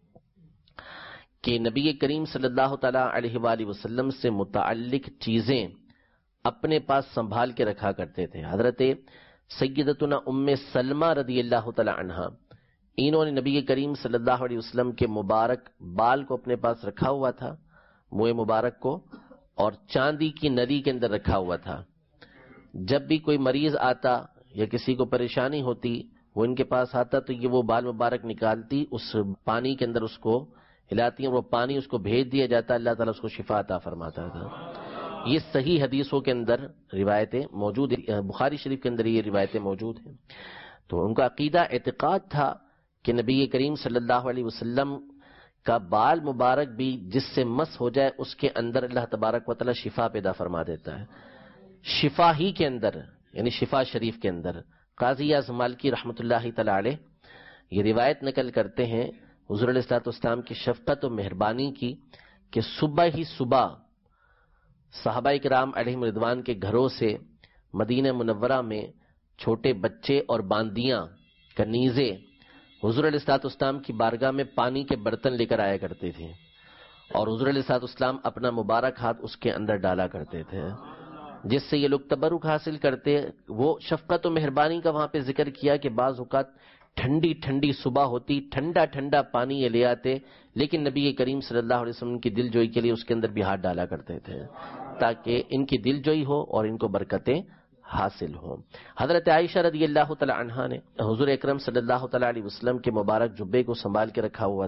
کہ نبی کریم صلی اللہ تعالی علیہ وآلہ وسلم سے متعلق چیزیں اپنے پاس سنبھال کے رکھا کرتے تھے. حضرت سیدتنا ام سلمہ رضی اللہ تعالی عنہا، انہوں نے نبی کریم صلی اللہ علیہ وسلم کے مبارک بال کو اپنے پاس رکھا ہوا تھا، منہ مبارک کو، اور چاندی کی نلی کے اندر رکھا ہوا تھا. جب بھی کوئی مریض آتا یا کسی کو پریشانی ہوتی وہ ان کے پاس آتا تو یہ وہ بال مبارک نکالتی، اس پانی کے اندر اس کو ہلاتی اور وہ پانی اس کو بھیج دیا جاتا، اللہ تعالیٰ اس کو شفا عطا فرماتا تھا. یہ صحیح حدیثوں کے اندر روایتیں موجود ہیں، بخاری شریف کے اندر یہ روایتیں موجود ہیں. تو ان کا عقیدہ اعتقاد تھا کہ نبی کریم صلی اللہ علیہ وسلم کا بال مبارک بھی جس سے مس ہو جائے اس کے اندر اللہ تبارک و تعالی شفا پیدا فرما دیتا ہے. شفا ہی کے اندر، یعنی شفا شریف کے اندر. قاضی اعظم مالکی رحمۃ اللہ تعالی علیہ یہ روایت نقل کرتے ہیں حضور علیہ الصلوۃ والسلام کی شفقت و مہربانی کی کہ صبح ہی صبح صحابہ کرام علیہم رضوان کے گھروں سے مدینہ منورہ میں چھوٹے بچے اور باندیاں، کنیزیں حضور علیہ الصلوۃ والسلام کی بارگاہ میں پانی کے برتن لے کر آیا کرتے تھے، اور حضور علیہ الصلوۃ والسلام اپنا مبارک ہاتھ اس کے اندر ڈالا کرتے تھے، جس سے یہ لوگ تبرک حاصل کرتے. وہ شفقت و مہربانی کا وہاں پہ ذکر کیا کہ بعض اوقات ٹھنڈی ٹھنڈی صبح ہوتی، ٹھنڈا ٹھنڈا پانی یہ لے آتے، لیکن نبی کریم صلی اللہ علیہ وسلم کی دل جوئی کے لیے اس کے اندر بھی ہاتھ ڈالا کرتے تھے تاکہ ان کی دل جوئی ہو اور ان کو برکتیں حاصل ہوں. حضرت عائشہ رضی اللہ تعالی عنہا نے حضور اکرم صلی اللہ تعالی علیہ وسلم کے مبارک جبے کو سنبھال کے رکھا ہوا تھا.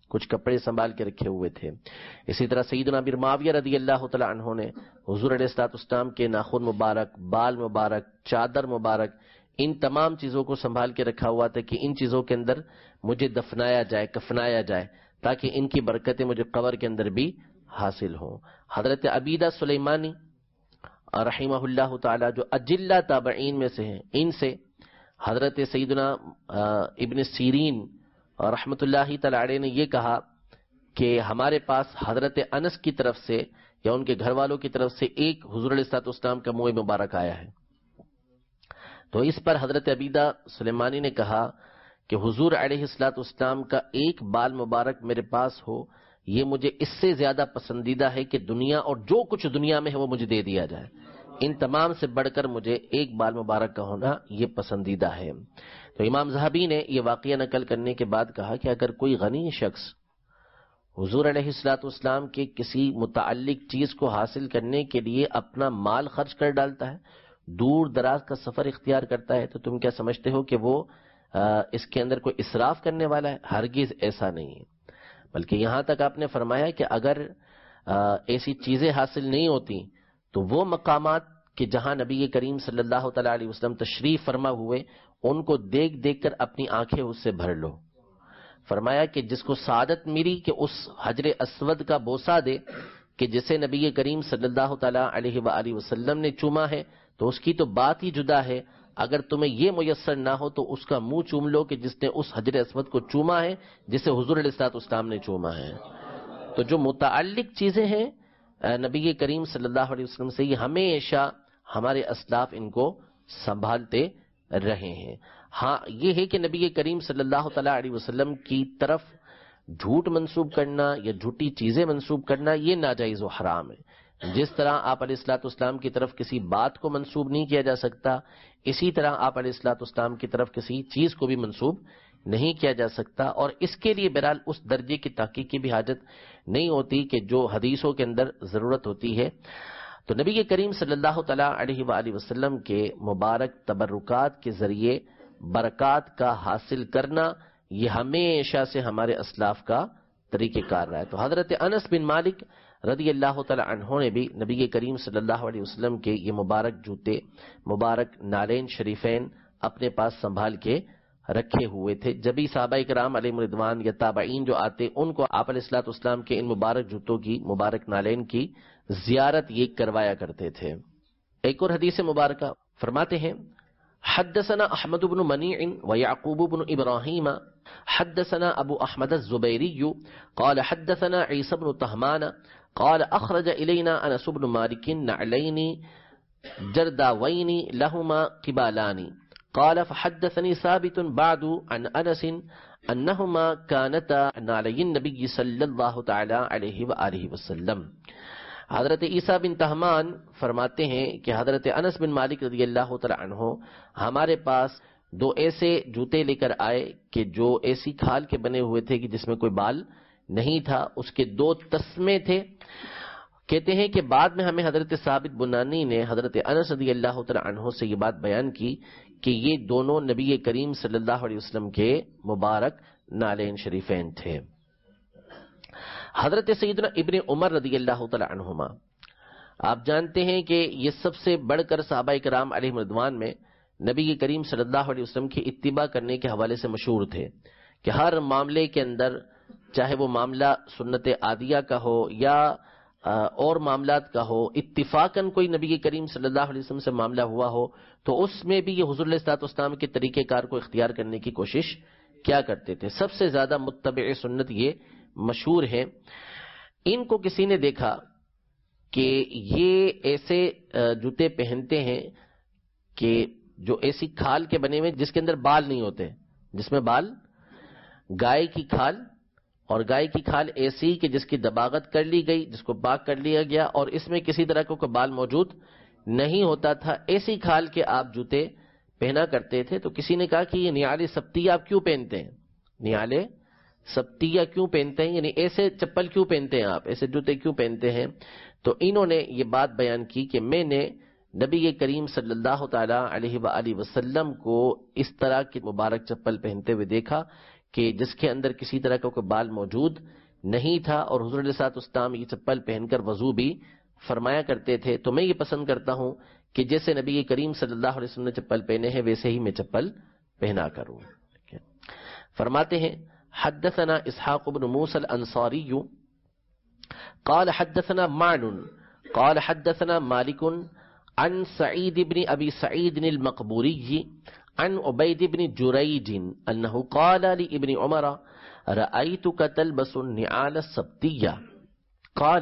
کچھ کپڑے سنبھال کے رکھے ہوئے تھے. اسی طرح سیدنا امیر معاویہ رضی اللہ تعالی عنہ نے حضور علیہ الصلوۃ والسلام کے ناخن مبارک، بال مبارک، چادر مبارک، ان تمام چیزوں کو سنبھال کے رکھا ہوا تھا کہ ان چیزوں کے اندر مجھے دفنایا جائے، کفنایا جائے، تاکہ ان کی برکتیں مجھے قبر کے اندر بھی حاصل ہوں. حضرت عبیدہ سلیمانی رحمہ اللہ تعالی جو اجلہ تابعین میں سے ہیں، ان سے حضرت سیدنا ابن سیرین رحمۃ اللہ تعالی علیہ نے یہ کہا کہ ہمارے پاس حضرت انس کی طرف سے یا ان کے گھر والوں کی طرف سے ایک حضور علیہ الصلوۃ والسلام کا منہ مبارک آیا ہے. تو اس پر حضرت عبیدہ سلیمانی نے کہا کہ حضور علیہ الصلوۃ والسلام کا ایک بال مبارک میرے پاس ہو، یہ مجھے اس سے زیادہ پسندیدہ ہے کہ دنیا اور جو کچھ دنیا میں ہے وہ مجھے دے دیا جائے. ان تمام سے بڑھ کر مجھے ایک بال مبارک کا ہونا یہ پسندیدہ ہے. تو امام ذہبی نے یہ واقعہ نقل کرنے کے بعد کہا کہ اگر کوئی غنی شخص حضور علیہ الصلوۃ والسلام کے کسی متعلق چیز کو حاصل کرنے کے لیے اپنا مال خرچ کر ڈالتا ہے، دور دراز کا سفر اختیار کرتا ہے، تو تم کیا سمجھتے ہو کہ وہ اس کے اندر کوئی اسراف کرنے والا ہے؟ ہرگز ایسا نہیں ہے. بلکہ یہاں تک آپ نے فرمایا کہ اگر ایسی چیزیں حاصل نہیں ہوتی تو وہ مقامات کہ جہاں نبی کریم صلی اللہ تعالی علیہ وسلم تشریف فرما ہوئے ان کو دیکھ دیکھ کر اپنی آنکھیں اس سے بھر لو. فرمایا کہ جس کو سعادت ملی کہ اس حجر اسود کا بوسہ دے کہ جسے نبی کریم صلی اللہ تعالی علیہ وآلہ وسلم نے چوما ہے، تو اس کی تو بات ہی جدا ہے. اگر تمہیں یہ میسر نہ ہو تو اس کا منہ چوم لو کہ جس نے اس حجر اسود کو چوما ہے جسے حضور علیہ الصلوۃ والسلام نے چوما ہے. تو جو متعلق چیزیں ہیں نبی کریم صلی اللہ علیہ وسلم سے، یہ ہمیشہ ہمارے اسلاف ان کو سنبھالتے رہے ہیں. ہاں یہ ہے کہ نبی کریم صلی اللہ تعالی علیہ وسلم کی طرف جھوٹ منسوب کرنا یا جھوٹی چیزیں منسوب کرنا یہ ناجائز و حرام ہے. جس طرح آپ علیہ الصلوۃ والسلام کی طرف کسی بات کو منسوب نہیں کیا جا سکتا، اسی طرح آپ علیہ الصلوۃ والسلام کی طرف کسی چیز کو بھی منسوب نہیں کیا جا سکتا. اور اس کے لیے بہرحال اس درجے کی تحقیق کی بھی حاجت نہیں ہوتی کہ جو حدیثوں کے اندر ضرورت ہوتی ہے. تو نبی کریم صلی اللہ تعالی علیہ وآلہ وسلم کے مبارک تبرکات کے ذریعے برکات کا حاصل کرنا یہ ہمیشہ سے ہمارے اسلاف کا طریقہ کار رہا ہے. تو حضرت انس بن مالک رضی اللہ تعالی عنہ نے بھی نبی کریم صلی اللہ علیہ وسلم کے یہ مبارک جوتے، مبارک نالین شریفین اپنے پاس سنبھال کے رکھے ہوئے تھے. جبھی صحابہ کرام علیہم رضوان یا تابعین جو آتے ان کو آپ علیہ الصلوۃ والسلام کے ان مبارک جوتوں کی، مبارک نالین کی زیارت یہ کروایا کرتے تھے. ایک اور حدیث مبارکہ فرماتے ہیں حدثنا احمد بن منیع ويعقوب بن ابراہیم حدثنا ابو احمد الزبیری قال حدثنا عیسی بن طہمان قال اخرج الینا انس بن مالک نعلین جرداوین لهما قبالان قال فحدثني ثابت بعد عن انس انهما كانتا نعلي النبي صلی اللہ تعالی علیہ وآلہ وسلم. حضرت عیسیٰ بن طہمان فرماتے ہیں کہ حضرت انس بن مالک رضی اللہ تعالی عنہ ہمارے پاس دو ایسے جوتے لے کر آئے کہ جو ایسی کھال کے بنے ہوئے تھے کہ جس میں کوئی بال نہیں تھا، اس کے دو تسمے تھے. کہتے ہیں کہ بعد میں ہمیں حضرت ثابت بنانی نے حضرت انس رضی اللہ تعالی عنہ سے یہ بات بیان کی کہ یہ دونوں نبی کریم صلی اللہ علیہ وسلم کے مبارک نالین شریفین تھے. حضرت سیدنا ابن عمر رضی اللہ تعالی عنہما، آپ جانتے ہیں کہ یہ سب سے بڑھ کر صحابہ کرام علیہم رضوان میں نبی کریم صلی اللہ علیہ وسلم کی اتباع کرنے کے حوالے سے مشہور تھے کہ ہر معاملے کے اندر، چاہے وہ معاملہ سنت عادیہ کا ہو یا اور معاملات کا ہو، اتفاقاً کوئی نبی کریم صلی اللہ علیہ وسلم سے معاملہ ہوا ہو تو اس میں بھی یہ حضور علیہ الصلوۃ والسلام کے طریقہ کار کو اختیار کرنے کی کوشش کیا کرتے تھے. سب سے زیادہ متبع سنت یہ مشہور ہے. ان کو کسی نے دیکھا کہ یہ ایسے جوتے پہنتے ہیں کہ جو ایسی کھال کے بنے ہوئے جس کے اندر بال نہیں ہوتے، جس میں بال، گائے کی کھال، اور گائے کی کھال ایسی کہ جس کی دباغت کر لی گئی، جس کو پاک کر لیا گیا اور اس میں کسی طرح کا کوئی بال موجود نہیں ہوتا تھا، ایسی کھال کے آپ جوتے پہنا کرتے تھے. تو کسی نے کہا کہ یہ نعال سبتیہ آپ کیوں پہنتے ہیں، نعال سبتیہ کیوں پہنتے ہیں، یعنی ایسے چپل کیوں پہنتے ہیں آپ، ایسے جوتے کیوں پہنتے ہیں. تو انہوں نے یہ بات بیان کی کہ میں نے نبی کریم صلی اللہ تعالی علیہ وآلہ وسلم کو اس طرح کی مبارک چپل پہنتے ہوئے دیکھا کہ جس کے اندر کسی طرح کا کوئی بال موجود نہیں تھا اور حضور علیہ الصلوۃ والسلام یہ چپل پہن کر وضو بھی فرمایا کرتے تھے، تو میں یہ پسند کرتا ہوں کہ جیسے نبی کریم صلی اللہ علیہ وسلم نے چپل پہنے ہیں ویسے ہی میں چپل پہنا کروں۔ فرماتے ہیں حدثنا اسحاق بن موسى الانصاری قال حدثنا معن قال حدثنا مالک عن سعید بن ابی سعید المقبوری عن عبید بن جریج انه قال لابن عمر رأيتك تلبس النعال السبتية قال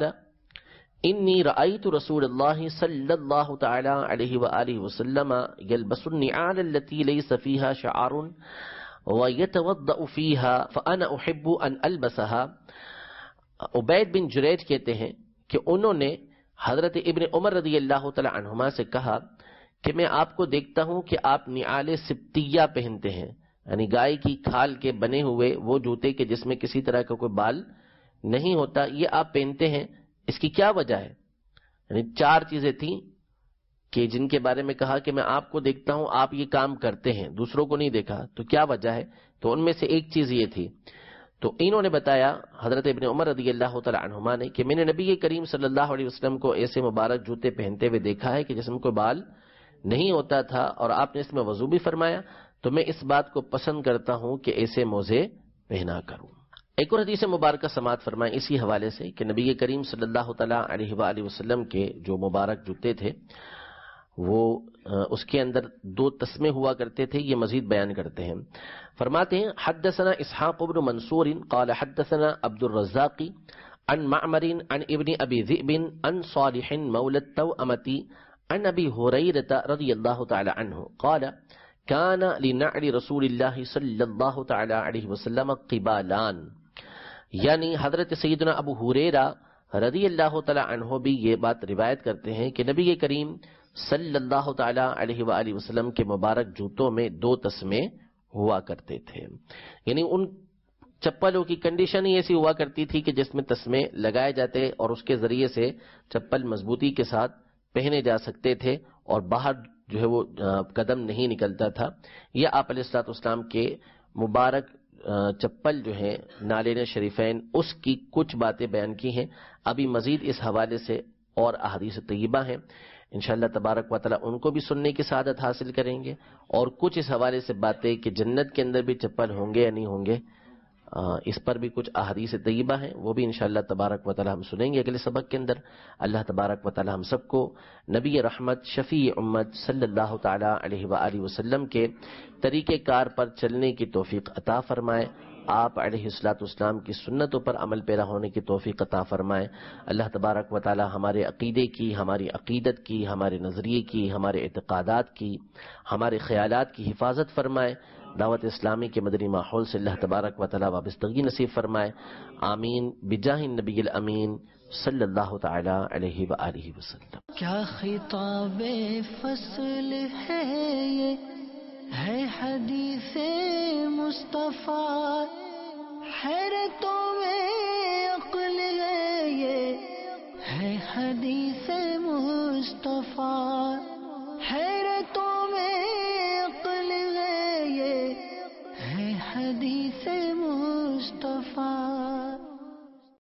إني رأيت رسول الله صلى الله تعالى عليه وآله وسلم يلبس النعال التي ليس فيها شعر ويتوضأ فيها فأنا أحب أن ألبسها۔ عبید بن جریج کہتے ہیں کہ انہوں نے حضرت ابن عمر رضی اللہ تعالی عنہما سے کہا کہ میں آپ کو دیکھتا ہوں کہ آپ نعال سبتیہ پہنتے ہیں، یعنی گائے کی کھال کے بنے ہوئے وہ جوتے کہ جس میں کسی طرح کا کوئی بال نہیں ہوتا، یہ آپ پہنتے ہیں، اس کی کیا وجہ ہے؟ یعنی چار چیزیں تھیں کہ جن کے بارے میں کہا کہ میں آپ کو دیکھتا ہوں آپ یہ کام کرتے ہیں، دوسروں کو نہیں دیکھا، تو کیا وجہ ہے؟ تو ان میں سے ایک چیز یہ تھی، تو انہوں نے بتایا حضرت ابن عمر رضی اللہ تعالی عنہما نے کہ میں نے نبی کریم صلی اللہ علیہ وسلم کو ایسے مبارک جوتے پہنتے ہوئے دیکھا ہے کہ جس میں کوئی بال نہیں ہوتا تھا اور آپ نے اس میں وضو بھی فرمایا، تو میں اس بات کو پسند کرتا ہوں کہ ایسے موزے پہنا کروں۔ ایک اور حدیث مبارکہ سماعت فرمائیں اسی حوالے سے کہ نبی کریم صلی اللہ تعالیٰ علیہ وآلہ وسلم کے جو مبارک جوتے تھے وہ اس کے اندر دو تسمے ہوا کرتے تھے، یہ مزید بیان کرتے ہیں۔ فرماتے ہیں حدثنا اسحاق بن منصور قال حدثنا عبد الرزاق عن معمر عن ابن ابی ذئب عن صالح مولى التوأمة عن ابی ہریرہ رضی اللہ تعالی عنہ قال كان لنعل رسول اللہ صلی اللہ تعالی علیہ وسلم قبالان، یعنی حضرت سیدنا ابو ہریرہ رضی اللہ تعالی عنہ بھی یہ بات روایت کرتے ہیں کہ نبی کریم صلی اللہ تعالی علیہ وآلہ وسلم کے مبارک جوتوں میں دو تسمے ہوا کرتے تھے، یعنی ان چپلوں کی کنڈیشن ہی ایسی ہوا کرتی تھی کہ جس میں تسمے لگائے جاتے اور اس کے ذریعے سے چپل مضبوطی کے ساتھ پہنے جا سکتے تھے اور باہر جو ہے وہ قدم نہیں نکلتا تھا۔ یہ آپ علیہ الصلوۃ والسلام کے مبارک چپل جو ہیں نالین شریفین اس کی کچھ باتیں بیان کی ہیں، ابھی مزید اس حوالے سے اور احادیث طیبہ ہیں، انشاءاللہ تبارک و تعالی ان کو بھی سننے کی سعادت حاصل کریں گے، اور کچھ اس حوالے سے باتیں کہ جنت کے اندر بھی چپل ہوں گے یا نہیں ہوں گے، اس پر بھی کچھ احادیث طیبہ ہیں، وہ بھی انشاءاللہ تبارک و تعالی ہم سنیں گے اگلے سبق کے اندر۔ اللہ تبارک و تعالی ہم سب کو نبی رحمت شفیع امت صلی اللہ تعالی علیہ وآلہ وسلم کے طریقہ کار پر چلنے کی توفیق عطا فرمائے، آپ علیہ الصلوۃ والسلام کی سنتوں پر عمل پیرا ہونے کی توفیق عطا فرمائے۔ اللہ تبارک و تعالی ہمارے عقیدے کی، ہماری عقیدت کی، ہمارے نظریے کی، ہمارے اعتقادات کی، ہمارے خیالات کی حفاظت فرمائے، دعوت اسلامی کے مدنی ماحول سے اللہ تبارک و تعالی وابستگی نصیب فرمائے، آمین بجاہ النبی الامین صلی اللہ تعالی علیہ وآلہ وسلم۔ کیا خطاب فصل ہے یہ ہے حدیث مصطفیٰ، حیرتوں